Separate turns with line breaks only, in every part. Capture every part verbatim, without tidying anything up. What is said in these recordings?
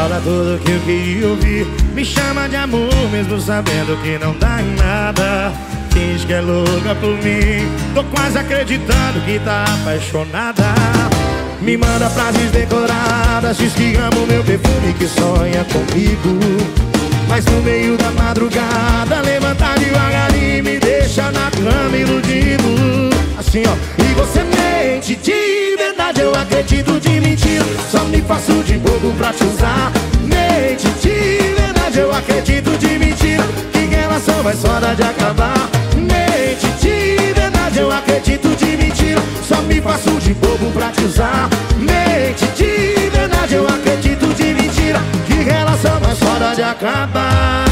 Fala tudo que eu queria ouvir. Me chama de amor mesmo sabendo que não dá em nada. Finge que é louca por mim, tô quase acreditando que tá apaixonada. Me manda frases decoradas, diz que ama o meu perfume, que sonha comigo. Mas no meio da madrugada levanta devagarinho e me deixa na cama iludido. Assim ó, e você mente, de verdade eu acredito, de mentira só me faço de bobo pra te usar. Mente, de verdade eu acredito, de mentira que relação vai só dar de acabar. Mente, de verdade eu acredito, de mentira só me faço de bobo pra te usar. Mente, de verdade eu acredito, de mentira que relação vai só dar de acabar.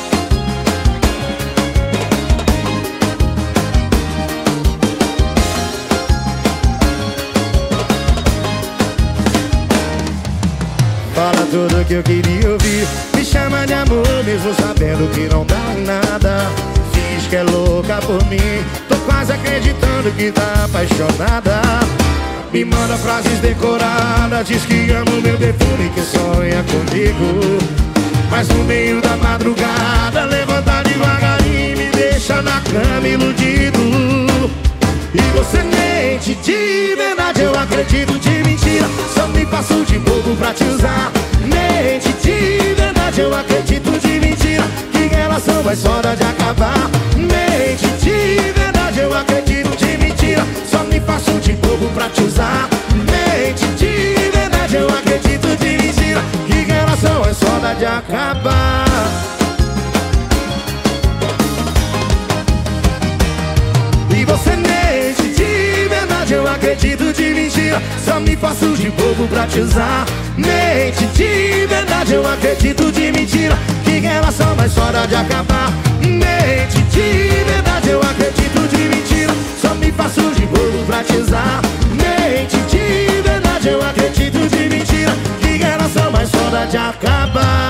Fala tudo que eu queria ouvir. Me chama de amor mesmo sabendo que não dá em nada. Finge que é louca por mim, tô quase acreditando que tá apaixonada. Me manda frases decoradas, diz que ama o meu perfume, que sonha comigo. Mas no meio da madrugada levanta devagarinho e me deixa na cama iludido. E você mente, de verdade eu acredito, de mentira só me faço de bobo pra te usar. Mente, de verdade eu acredito, de mentira que relação vai só dar de acabar. Mente, de verdade eu acredito, de mentira só me faço de bobo pra te usar. Mente, de verdade eu acredito, de mentira que relação é só dar de acabar. E você mente, de verdade eu acredito, de mentira só me faço de bobo pra te usar. Mente, de verdade eu acredito, de mentira que relação vai só dar de acabar. Mente, de verdade eu acredito, de mentira só me faço de bobo pra te usar. Mente, de verdade eu acredito, de mentira que relação vai só dar de acabar.